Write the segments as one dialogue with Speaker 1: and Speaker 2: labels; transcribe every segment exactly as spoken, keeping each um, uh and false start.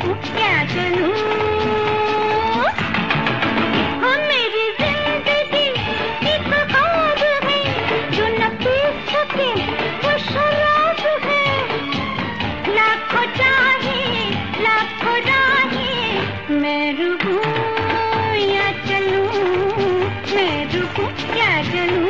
Speaker 1: रुकूं क्या चलूं? हाँ मेरी जिंदगी एक ख्वाब है जो न पी सके वो शराब है। लाखों चाहे लाखों राहें मैं रुकूं या चलूं, मैं रुकूं क्या चलूं?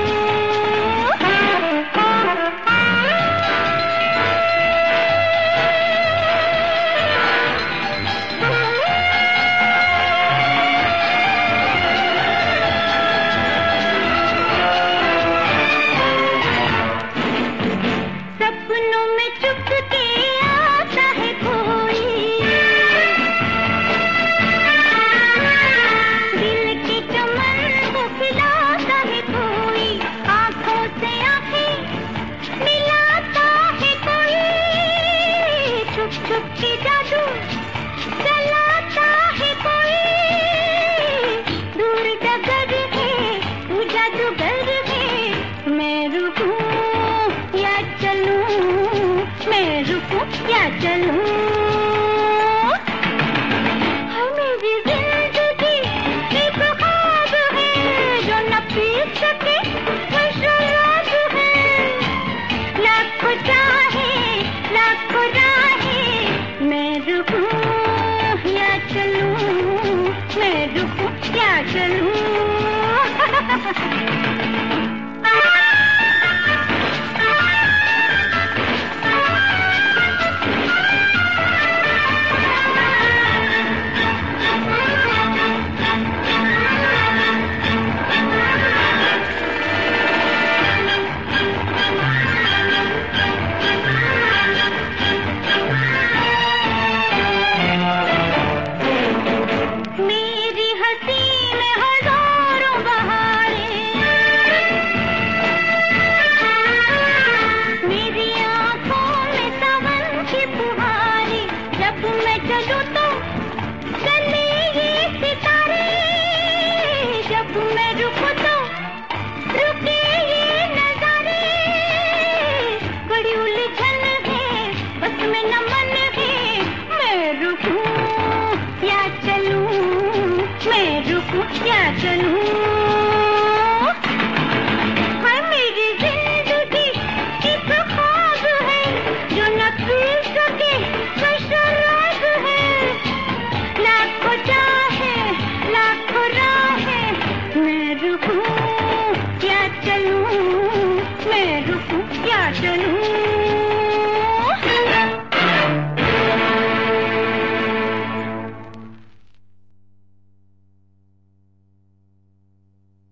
Speaker 1: सपनों में चुपके आता है कोई, दिल की चमन को खिलाता है कोई, आंखों से आंखें मिलाता है कोई, छुप छुप के जादू चलाता है कोई। दूर डगर है तू जादूगर है, मैं रुकूं या चलूं, मैं रुकूं या चलूं? हाँ मेरी जिंदगी एक ख्वाब है जो न पी सके वो शराब है। लाखों चाहे लाखों राहें मैं रुकूं या चलूं, मैं रुकूं या चलूं? मेरी हंसी में हजारों बहारें, मेरी आंखों में सावन की फुहारें। जब मैं चलूं तो चले ये सितारे, जब मैं रुकूं तो रुके ये नजारे। बड़ी उलझन है बस में न मन है, मैं रुकूं या चलूं, मैं रुकूं या चलूं? हाँ मेरी जिंदगी एक ख्वाब है जो न पी सके वो शराब है। लाखों चाहे लाखों राहें मैं रुकूं या चलूं, मैं रुकूं या चलूं?